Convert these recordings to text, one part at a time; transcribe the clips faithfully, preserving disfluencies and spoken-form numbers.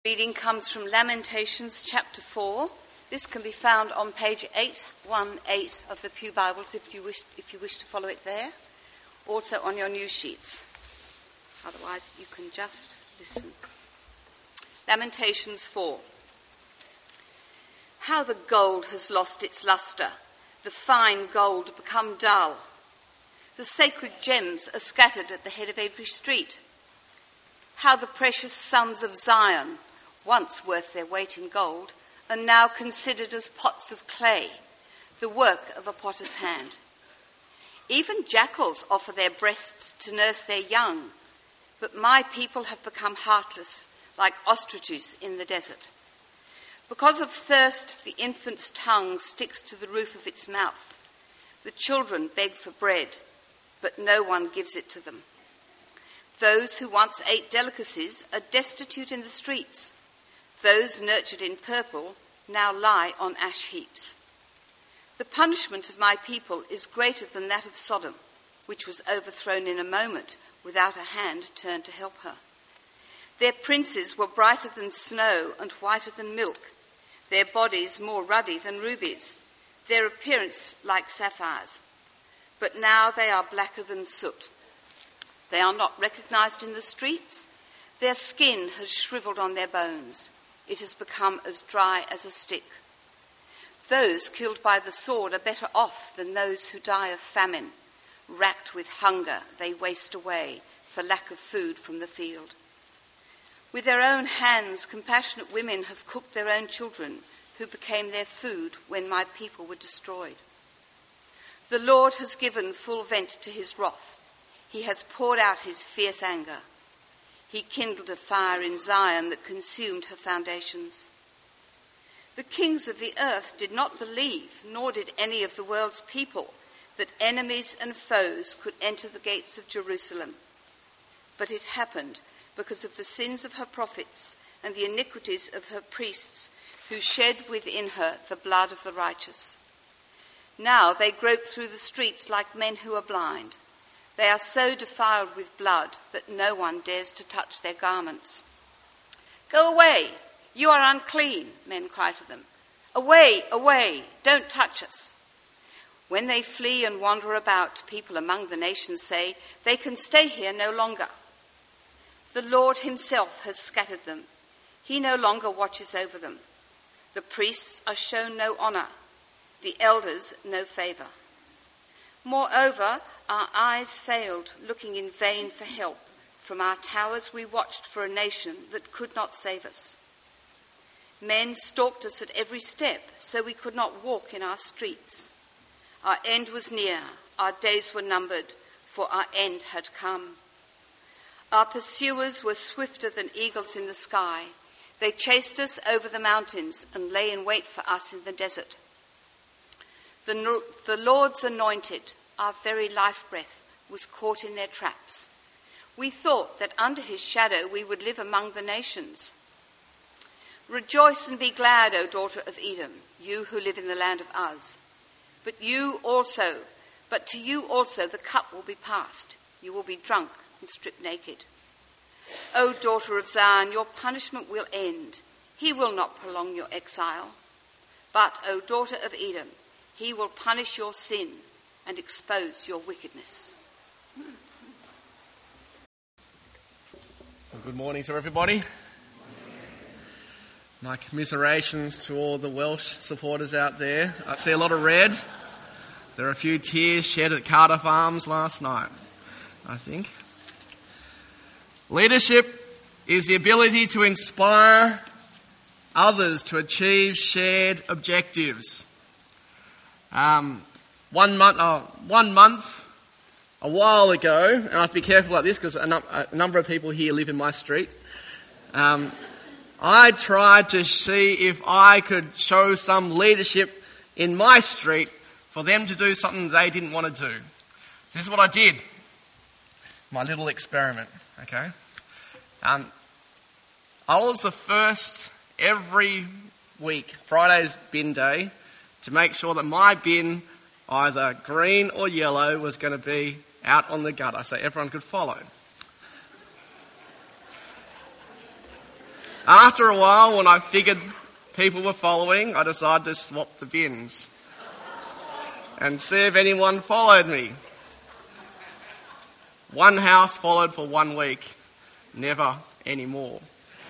Reading comes from Lamentations chapter four. This can be found on page eight eighteen of the Pew Bibles if you wish if you wish to follow it there. Also on your news sheets. Otherwise you can just listen. Lamentations four. How the gold has lost its lustre, the fine gold become dull. The sacred gems are scattered at the head of every street. How the precious sons of Zion, once worth their weight in gold, are now considered as pots of clay, the work of a potter's hand. Even jackals offer their breasts to nurse their young, but my people have become heartless, like ostriches in the desert. Because of thirst, the infant's tongue sticks to the roof of its mouth. The children beg for bread, but no one gives it to them. Those who once ate delicacies are destitute in the streets. Those nurtured in purple now lie on ash heaps. The punishment of my people is greater than that of Sodom, which was overthrown in a moment without a hand turned to help her. Their princes were brighter than snow and whiter than milk, their bodies more ruddy than rubies, their appearance like sapphires. But now they are blacker than soot. They are not recognized in the streets. Their skin has shriveled on their bones. It has become as dry as a stick. Those killed by the sword are better off than those who die of famine. Racked with hunger, they waste away for lack of food from the field. With their own hands, compassionate women have cooked their own children, who became their food when my people were destroyed. The Lord has given full vent to his wrath. He has poured out his fierce anger. He kindled a fire in Zion that consumed her foundations. The kings of the earth did not believe, nor did any of the world's people, that enemies and foes could enter the gates of Jerusalem. But it happened because of the sins of her prophets and the iniquities of her priests, who shed within her the blood of the righteous. Now they grope through the streets like men who are blind. They are so defiled with blood that no one dares to touch their garments. Go away, you are unclean, men cry to them. Away, away, don't touch us. When they flee and wander about, people among the nations say, they can stay here no longer. The Lord himself has scattered them. He no longer watches over them. The priests are shown no honour, the elders no favour. Moreover, our eyes failed, looking in vain for help. From our towers we watched for a nation that could not save us. Men stalked us at every step, so we could not walk in our streets. Our end was near, our days were numbered, for our end had come. Our pursuers were swifter than eagles in the sky. They chased us over the mountains and lay in wait for us in the desert. The, the Lord's anointed, our very life breath, was caught in their traps. We thought that under his shadow we would live among the nations. Rejoice and be glad, O daughter of Edom, you who live in the land of Uz. But you also, but to you also the cup will be passed. You will be drunk and stripped naked. O daughter of Zion, your punishment will end. He will not prolong your exile. But, O daughter of Edom, he will punish your sin and expose your wickedness. Well, good morning to everybody. My commiserations to all the Welsh supporters out there. I see a lot of red. There are a few tears shed at Cardiff Arms last night, I think. Leadership is the ability to inspire others to achieve shared objectives. Um, one month, oh, one month, a while ago, and I have to be careful like this because a, num- a number of people here live in my street. Um, I tried to see if I could show some leadership in my street for them to do something they didn't want to do. This is what I did. My little experiment, okay? Um, I was the first every week, Friday's bin day, to make sure that my bin, either green or yellow, was going to be out on the gutter so everyone could follow. After a while, when I figured people were following, I decided to swap the bins and see if anyone followed me. One house followed for one week, never anymore.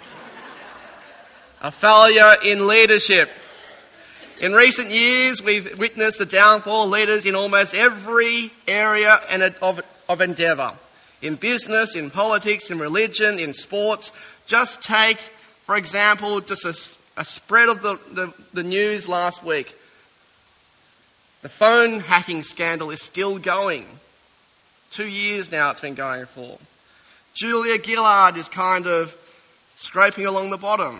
A failure in leadership. In recent years, we've witnessed the downfall of leaders in almost every area of, of endeavour. In business, in politics, in religion, in sports. Just take, for example, just a, a spread of the, the, the news last week. The phone hacking scandal is still going. Two years now it's been going for. Julia Gillard is kind of scraping along the bottom.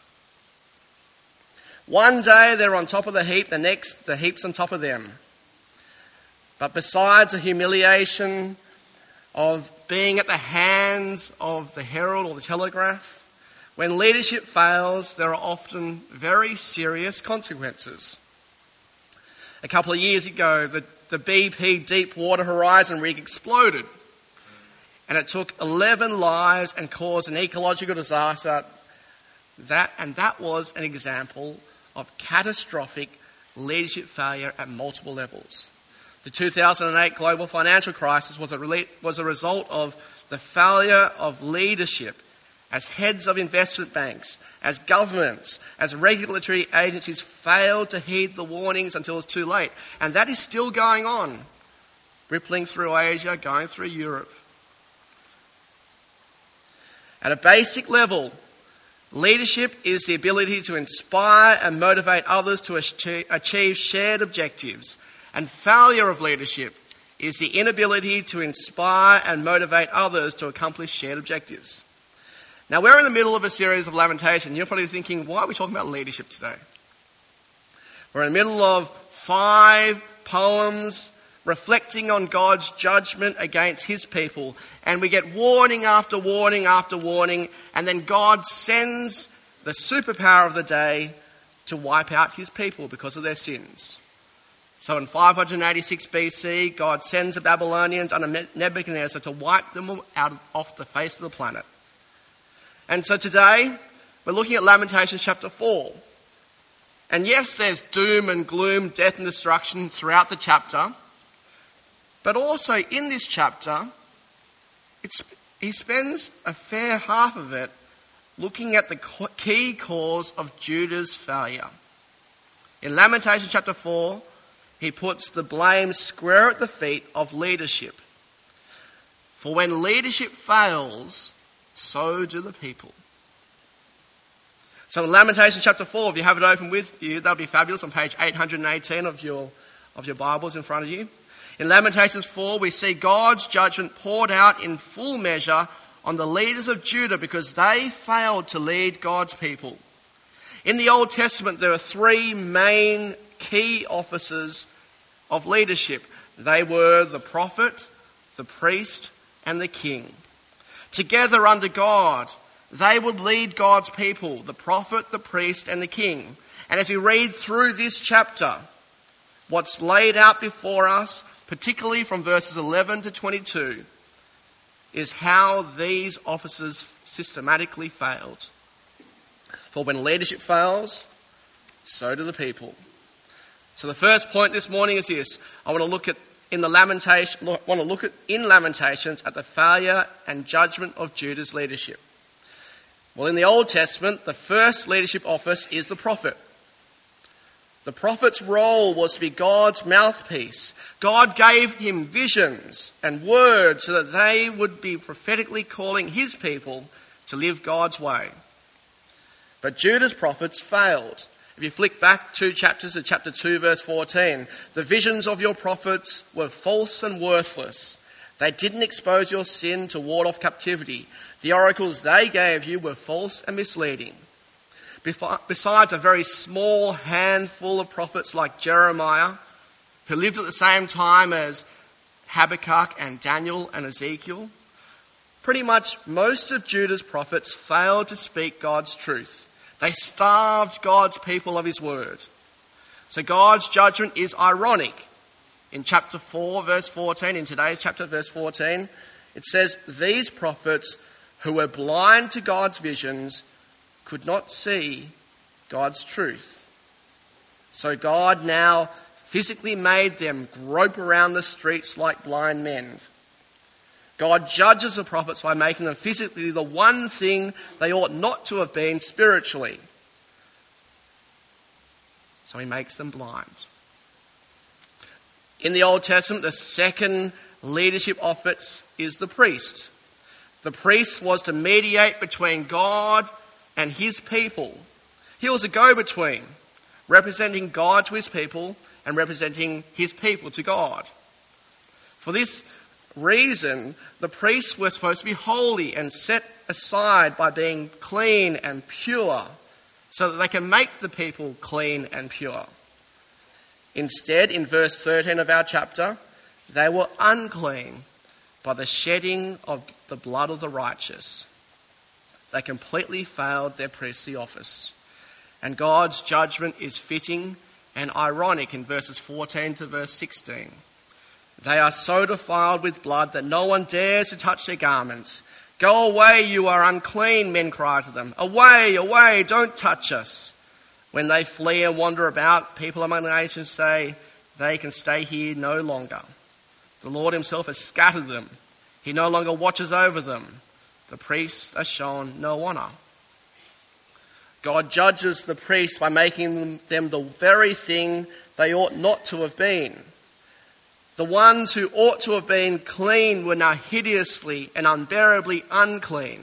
One day they're on top of the heap, the next the heap's on top of them. But besides the humiliation of being at the hands of the Herald or the Telegraph, when leadership fails, there are often very serious consequences. A couple of years ago, the, the B P Deepwater Horizon rig exploded, and it took eleven lives and caused an ecological disaster. That, and that was an example of catastrophic leadership failure at multiple levels. The two thousand eight global financial crisis was a, rela- was a result of the failure of leadership as heads of investment banks, as governments, as regulatory agencies failed to heed the warnings until it's too late. And that is still going on, rippling through Asia, going through Europe. At a basic level, leadership is the ability to inspire and motivate others to achieve shared objectives. And failure of leadership is the inability to inspire and motivate others to accomplish shared objectives. Now, we're in the middle of a series of Lamentations. You're probably thinking, why are we talking about leadership today? We're in the middle of five poems reflecting on God's judgment against his people. And we get warning after warning after warning, and then God sends the superpower of the day to wipe out his people because of their sins. So in five eighty-six B C, God sends the Babylonians under Nebuchadnezzar to wipe them out off the face of the planet. And so today, we're looking at Lamentations chapter four. And yes, there's doom and gloom, death and destruction throughout the chapter. But also in this chapter, it's, he spends a fair half of it looking at the key cause of Judah's failure. In Lamentations chapter four, he puts the blame square at the feet of leadership. For when leadership fails, so do the people. So in Lamentations chapter four, if you have it open with you, that'll be fabulous, on page eight hundred eighteen of your, of your Bibles in front of you. In Lamentations four, we see God's judgment poured out in full measure on the leaders of Judah because they failed to lead God's people. In the Old Testament, there are three main key offices of leadership. They were the prophet, the priest, and the king. Together under God, they would lead God's people, the prophet, the priest, and the king. And as we read through this chapter, what's laid out before us, particularly from verses eleven to twenty-two, is how these officers systematically failed. For when leadership fails, so do the people. So the first point this morning is this. I want to look at in the lamentation want to look at in Lamentations at the failure and judgment of Judah's leadership. Well, in the Old Testament, the first leadership office is the prophet. The prophet's role was to be God's mouthpiece. God gave him visions and words so that they would be prophetically calling his people to live God's way. But Judah's prophets failed. If you flick back two chapters to chapter two, verse fourteen, the visions of your prophets were false and worthless. They didn't expose your sin to ward off captivity. The oracles they gave you were false and misleading. Besides a very small handful of prophets like Jeremiah, who lived at the same time as Habakkuk and Daniel and Ezekiel, pretty much most of Judah's prophets failed to speak God's truth. They starved God's people of his word. So God's judgment is ironic. In chapter four, verse fourteen, in today's chapter, verse fourteen, it says, these prophets who were blind to God's visions could not see God's truth. So God now physically made them grope around the streets like blind men. God judges the prophets by making them physically the one thing they ought not to have been spiritually. So he makes them blind. In the Old Testament, the second leadership office is the priest. The priest was to mediate between God and his people. He was a go-between, representing God to his people and representing his people to God. For this reason, the priests were supposed to be holy and set aside by being clean and pure, so that they can make the people clean and pure. Instead, in verse thirteen of our chapter, they were unclean by the shedding of the blood of the righteous. They completely failed their priestly office. And God's judgment is fitting and ironic in verses fourteen to verse sixteen. They are so defiled with blood that no one dares to touch their garments. Go away, you are unclean, men cry to them. Away, away, don't touch us. When they flee and wander about, people among the nations say, they can stay here no longer. The Lord himself has scattered them. He no longer watches over them. The priests are shown no honour. God judges the priests by making them the very thing they ought not to have been. The ones who ought to have been clean were now hideously and unbearably unclean.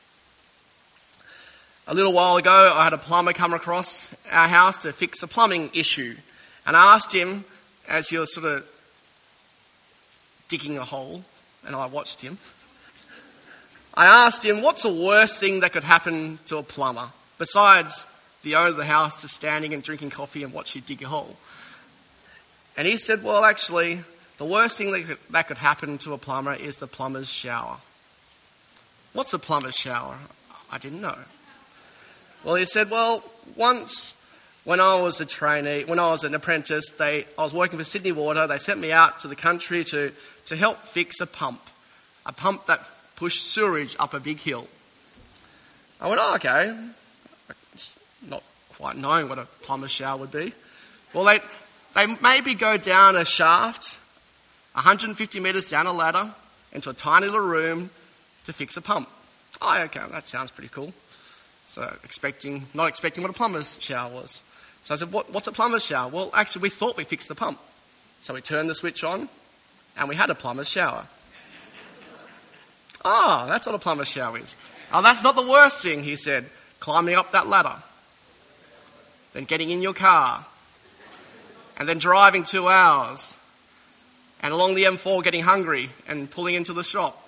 A little while ago, I had a plumber come across our house to fix a plumbing issue. And I asked him, as he was sort of digging a hole, and I watched him, I asked him, what's the worst thing that could happen to a plumber, besides the owner of the house just standing and drinking coffee and watch you dig a hole? And he said, well, actually, the worst thing that could, that could happen to a plumber is the plumber's shower. What's a plumber's shower? I didn't know. Well, he said, well, once when I was a trainee, when I was an apprentice, they, I was working for Sydney Water. They sent me out to the country to, to help fix a pump, a pump that pushed sewerage up a big hill. I went, oh, okay. Not quite knowing what a plumber's shower would be. Well, they, they maybe go down a shaft, one hundred fifty metres down a ladder, into a tiny little room to fix a pump. Oh, okay, that sounds pretty cool. So expecting, not expecting what a plumber's shower was. So I said, what, what's a plumber's shower? Well, actually, we thought we fixed the pump. So we turned the switch on, and we had a plumber's shower. Oh, that's what a plumber's shower is. Oh, that's not the worst thing, he said. Climbing up that ladder. Then getting in your car. And then driving two hours. And along the M four getting hungry and pulling into the shop.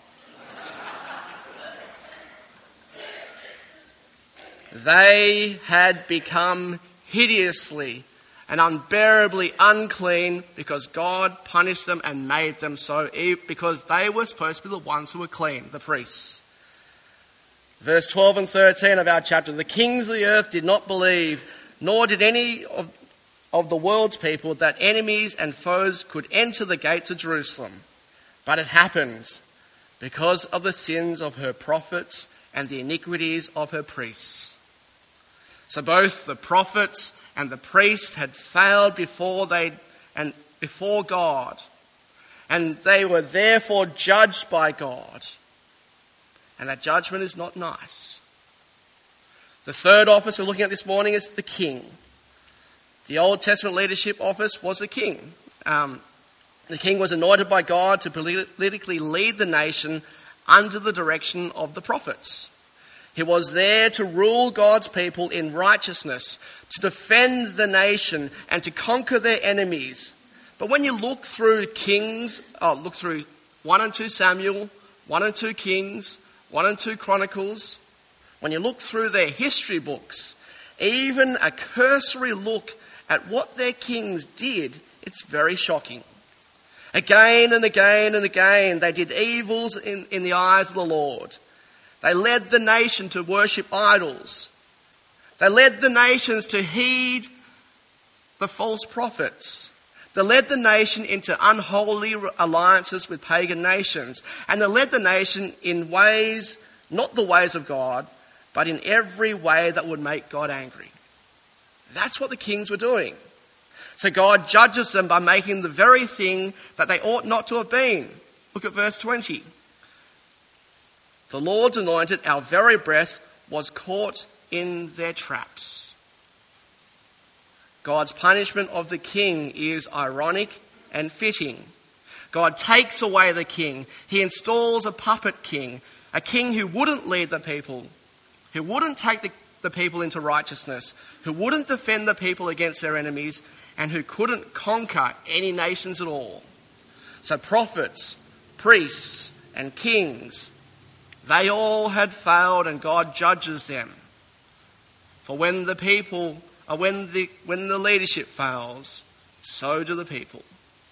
They had become hideously and unbearably unclean because God punished them and made them so, because they were supposed to be the ones who were clean, the priests. Verse twelve and thirteen of our chapter, the kings of the earth did not believe, nor did any of, of the world's people, that enemies and foes could enter the gates of Jerusalem. But it happened because of the sins of her prophets and the iniquities of her priests. So both the prophets and the priest had failed before they and before God, and they were therefore judged by God. And that judgment is not nice. The third office we're looking at this morning is the king. The Old Testament leadership office was the king. Um, the king was anointed by God to politically lead the nation under the direction of the prophets. He was there to rule God's people in righteousness, to defend the nation and to conquer their enemies. But when you look through Kings, oh, look through one and two Samuel, one and two Kings, one and two Chronicles, when you look through their history books, even a cursory look at what their kings did, it's very shocking. Again and again and again, they did evils in, in the eyes of the Lord. They led the nation to worship idols. They led the nations to heed the false prophets. They led the nation into unholy alliances with pagan nations. And they led the nation in ways, not the ways of God, but in every way that would make God angry. That's what the kings were doing. So God judges them by making the very thing that they ought not to have been. Look at verse twenty. The Lord's anointed, our very breath, was caught in their traps. God's punishment of the king is ironic and fitting. God takes away the king. He installs a puppet king, a king who wouldn't lead the people, who wouldn't take the, the people into righteousness, who wouldn't defend the people against their enemies, and who couldn't conquer any nations at all. So prophets, priests, and kings, they all had failed, and God judges them. For when the people, or when the when the leadership fails, so do the people.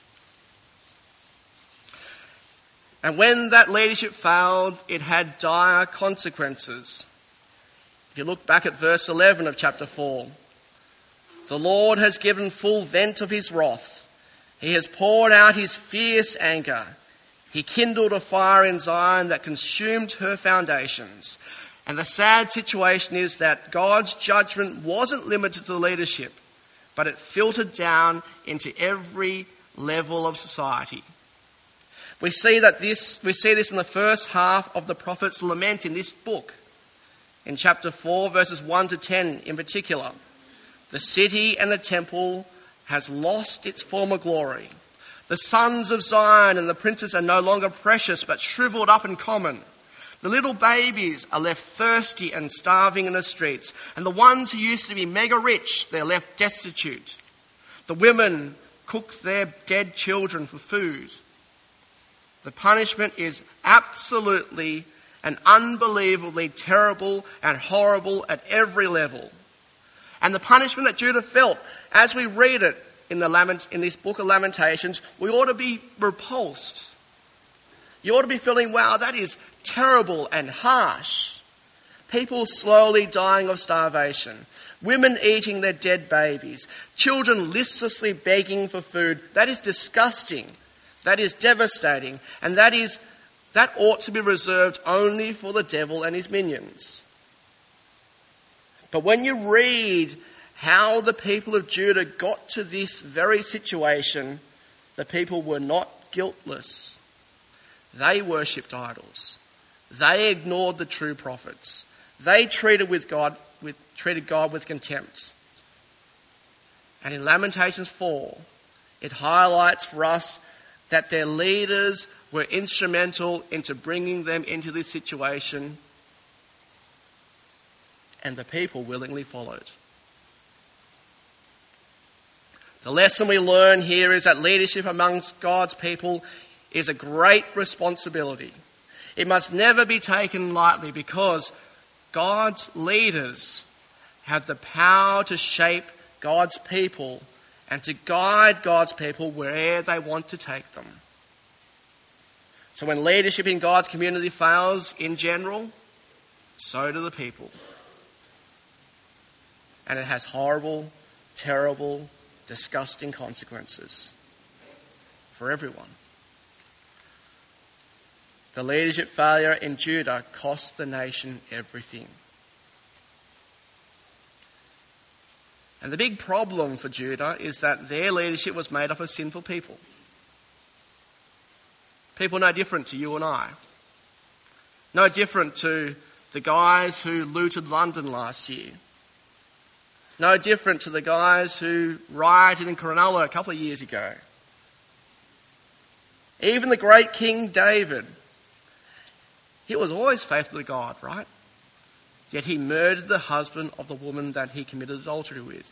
And when that leadership failed, it had dire consequences. If you look back at verse eleven of chapter four, the Lord has given full vent of his wrath. He has poured out his fierce anger. He kindled a fire in Zion that consumed her foundations. And the sad situation is that God's judgment wasn't limited to the leadership, but it filtered down into every level of society. We see that this we see this in the first half of the prophet's lament in this book. In chapter four, verses one to ten in particular. The city and the temple has lost its former glory. The sons of Zion and the princes are no longer precious, but shriveled up and common. The little babies are left thirsty and starving in the streets, and the ones who used to be mega rich, they're left destitute. The women cook their dead children for food. The punishment is absolutely and unbelievably terrible and horrible at every level. And the punishment that Judah felt, as we read it in the lament, in this book of Lamentations, we ought to be repulsed. You ought to be feeling, wow, that is terrible and harsh. People slowly dying of starvation. Women eating their dead babies. Children listlessly begging for food. That is disgusting. That is devastating. And that is that ought to be reserved only for the devil and his minions. But when you read how the people of Judah got to this very situation, the people were not guiltless. They worshipped idols. They ignored the true prophets. They treated with God with treated God with contempt. And in Lamentations four, it highlights for us that their leaders were instrumental into bringing them into this situation, and the people willingly followed. The lesson we learn here is that leadership amongst God's people is a great responsibility. It must never be taken lightly, because God's leaders have the power to shape God's people and to guide God's people where they want to take them. So when leadership in God's community fails in general, so do the people. And it has horrible, terrible, disgusting consequences for everyone. The leadership failure in Judah cost the nation everything. And the big problem for Judah is that their leadership was made up of sinful people. People no different to you and I. No different to the guys who looted London last year. No different to the guys who rioted in Cronulla a couple of years ago. Even the great King David, he was always faithful to God, right? Yet he murdered the husband of the woman that he committed adultery with.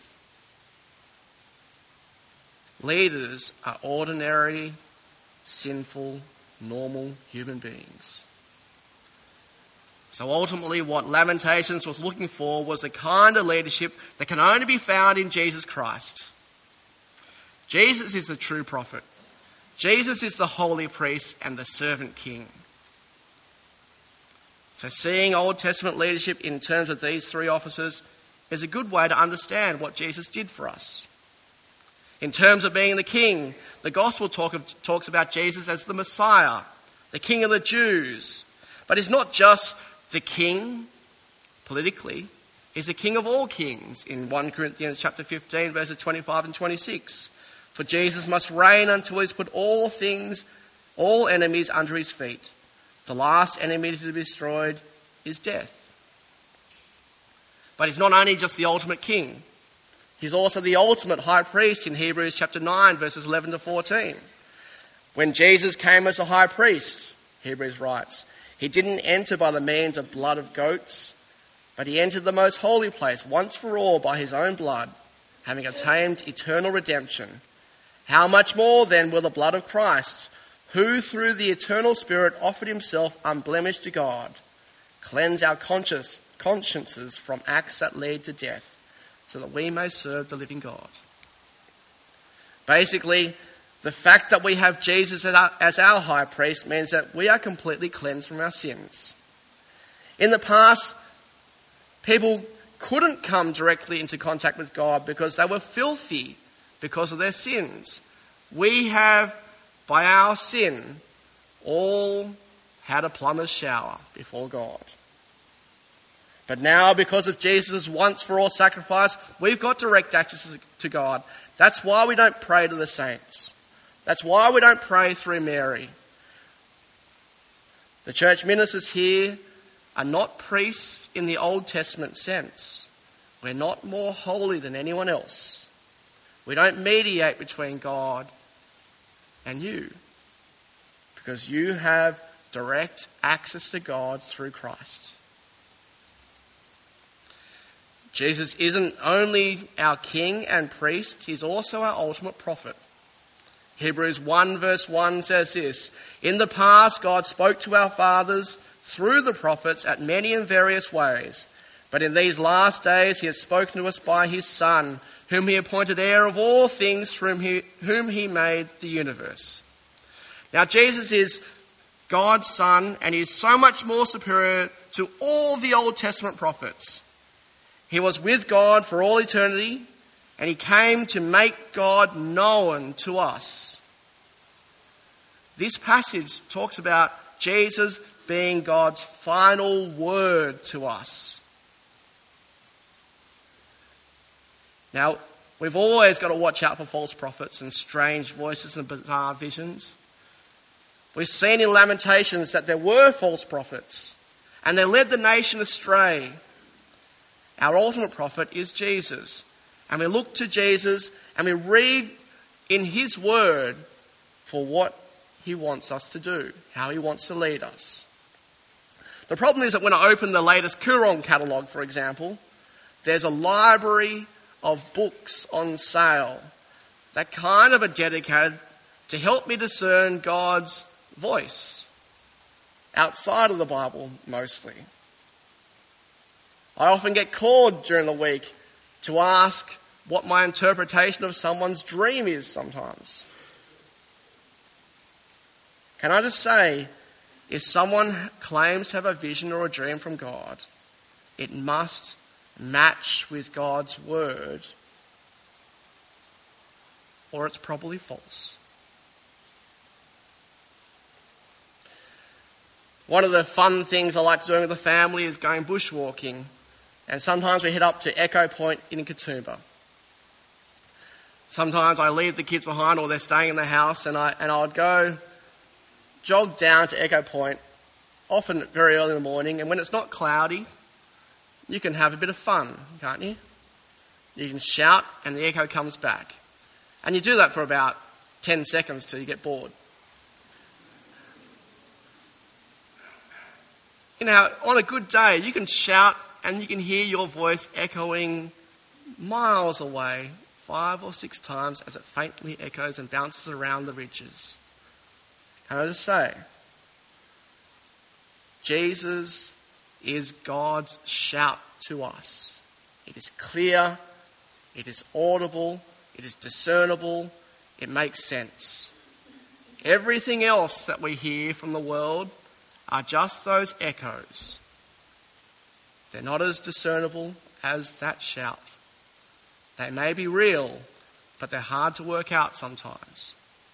Leaders are ordinary, sinful, normal human beings. So ultimately what Lamentations was looking for was a kind of leadership that can only be found in Jesus Christ. Jesus is the true prophet. Jesus is the holy priest and the servant king. So seeing Old Testament leadership in terms of these three offices is a good way to understand what Jesus did for us. In terms of being the king, the gospel talk of, talks about Jesus as the Messiah, the King of the Jews. But he's not just the king, politically, is the King of all kings in First Corinthians chapter fifteen, verses twenty-five and twenty-six. For Jesus must reign until he's put all things, all enemies under his feet. The last enemy to be destroyed is death. But he's not only just the ultimate king, he's also the ultimate high priest in Hebrews chapter nine, verses eleven to fourteen. When Jesus came as a high priest, Hebrews writes, he didn't enter by the means of blood of goats, but he entered the most holy place once for all by his own blood, having obtained eternal redemption. How much more then will the blood of Christ, who through the eternal Spirit offered himself unblemished to God, cleanse our conscience, consciences from acts that lead to death, so that we may serve the living God. Basically, the fact that we have Jesus as our, as our high priest means that we are completely cleansed from our sins. In the past, people couldn't come directly into contact with God because they were filthy because of their sins. We have, by our sin, all had a plumber's shower before God. But now, because of Jesus' once-for-all sacrifice, we've got direct access to God. That's why we don't pray to the saints. That's why we don't pray through Mary. The church ministers here are not priests in the Old Testament sense. We're not more holy than anyone else. We don't mediate between God and you, because you have direct access to God through Christ. Jesus isn't only our king and priest, he's also our ultimate prophet. Hebrews one verse one says this, in the past God spoke to our fathers through the prophets at many and various ways, but in these last days he has spoken to us by his Son, whom he appointed heir of all things, through whom he, whom he made the universe. Now Jesus is God's Son, and he is so much more superior to all the Old Testament prophets. He was with God for all eternity, and he came to make God known to us. This passage talks about Jesus being God's final word to us. Now, we've always got to watch out for false prophets and strange voices and bizarre visions. We've seen in Lamentations that there were false prophets, and they led the nation astray. Our ultimate prophet is Jesus. And we look to Jesus and we read in his word for what he wants us to do, how he wants to lead us. The problem is that when I open the latest Koorong catalogue, for example, there's a library of books on sale that kind of are dedicated to help me discern God's voice, outside of the Bible mostly. I often get called during the week to ask what my interpretation of someone's dream is sometimes. Can I just say, if someone claims to have a vision or a dream from God, it must match with God's word, or it's probably false. One of the fun things I like doing with the family is going bushwalking. And sometimes we head up to Echo Point in Katoomba. Sometimes I leave the kids behind or they're staying in the house, and I and I would go jog down to Echo Point, often very early in the morning, and when it's not cloudy, you can have a bit of fun, can't you? You can shout and the echo comes back. And you do that for about ten seconds till you get bored. You know, on a good day, you can shout and you can hear your voice echoing miles away, five or six times as it faintly echoes and bounces around the ridges. Can I just say, Jesus is God's shout to us. It is clear, it is audible, it is discernible, it makes sense. Everything else that we hear from the world are just those echoes. They're not as discernible as that shout. They may be real, but they're hard to work out sometimes.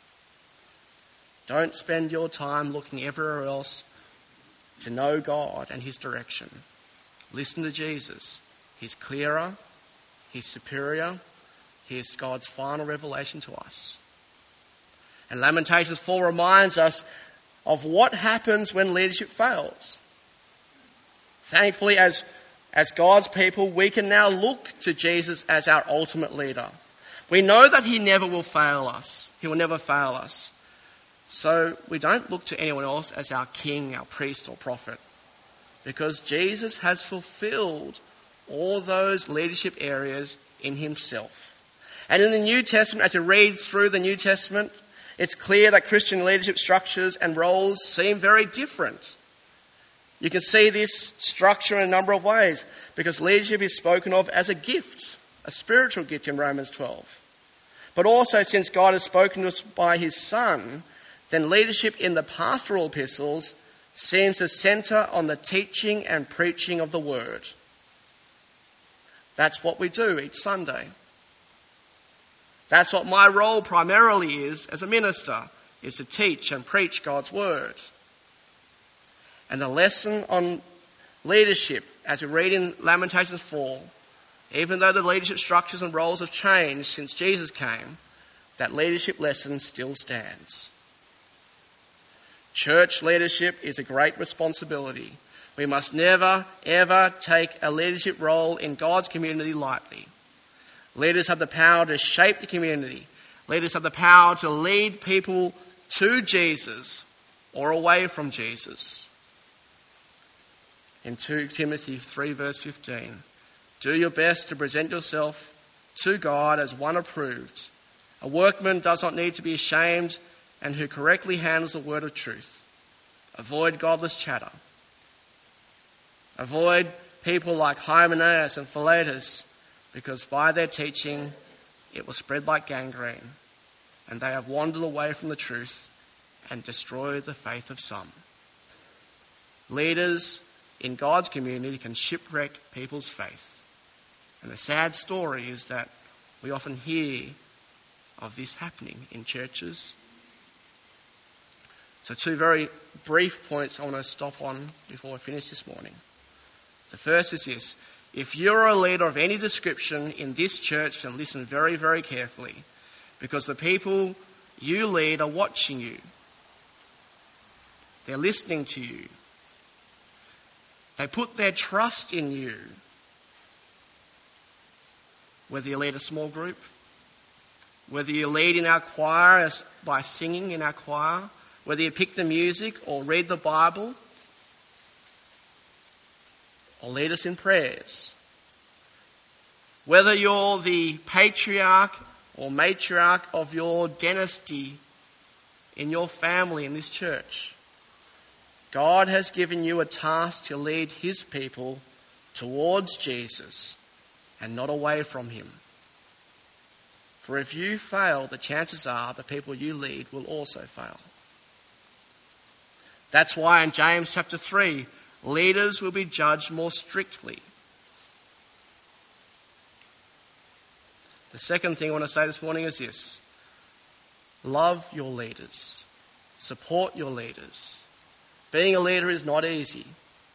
Don't spend your time looking everywhere else to know God and his direction. Listen to Jesus. He's clearer, he's superior, he's God's final revelation to us. And Lamentations four reminds us of what happens when leadership fails. Thankfully, as, as God's people, we can now look to Jesus as our ultimate leader. We know that he never will fail us. He will never fail us. So we don't look to anyone else as our king, our priest or prophet, because Jesus has fulfilled all those leadership areas in himself. And in the New Testament, as you read through the New Testament, it's clear that Christian leadership structures and roles seem very different. You can see this structure in a number of ways, because leadership is spoken of as a gift, a spiritual gift in Romans twelve. But also, since God has spoken to us by his Son, then leadership in the pastoral epistles seems to centre on the teaching and preaching of the word. That's what we do each Sunday. That's what my role primarily is as a minister, is to teach and preach God's word. And the lesson on leadership, as we read in Lamentations four, even though the leadership structures and roles have changed since Jesus came, that leadership lesson still stands. Church leadership is a great responsibility. We must never, ever take a leadership role in God's community lightly. Leaders have the power to shape the community. Leaders have the power to lead people to Jesus or away from Jesus. In two Timothy three verse fifteen, do your best to present yourself to God as one approved. A workman does not need to be ashamed and who correctly handles the word of truth. Avoid godless chatter. Avoid people like Hymenaeus and Philetus, because by their teaching it will spread like gangrene, and they have wandered away from the truth and destroyed the faith of some. Leaders in God's community can shipwreck people's faith. And the sad story is that we often hear of this happening in churches. So two very brief points I want to stop on before I finish this morning. The first is this: if you're a leader of any description in this church, then listen very, very carefully, because the people you lead are watching you. They're listening to you. They put their trust in you. Whether you lead a small group, whether you lead in our choir as by singing in our choir, whether you pick the music or read the Bible, or lead us in prayers. Whether you're the patriarch or matriarch of your dynasty in your family in this church, God has given you a task to lead his people towards Jesus and not away from him. For if you fail, the chances are the people you lead will also fail. That's why in James chapter three, leaders will be judged more strictly. The second thing I want to say this morning is this: love your leaders. Support your leaders. Being a leader is not easy.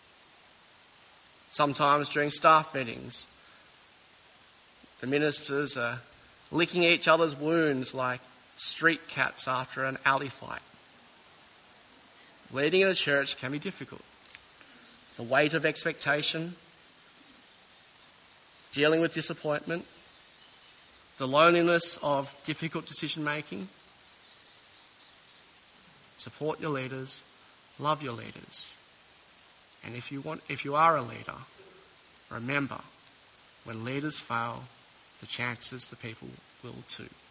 Sometimes during staff meetings, the ministers are licking each other's wounds like street cats after an alley fight. Leading in a church can be difficult. The weight of expectation, dealing with disappointment, the loneliness of difficult decision making. Support your leaders, love your leaders. And if you want, if you are a leader, remember, when leaders fail, the chances the people will too.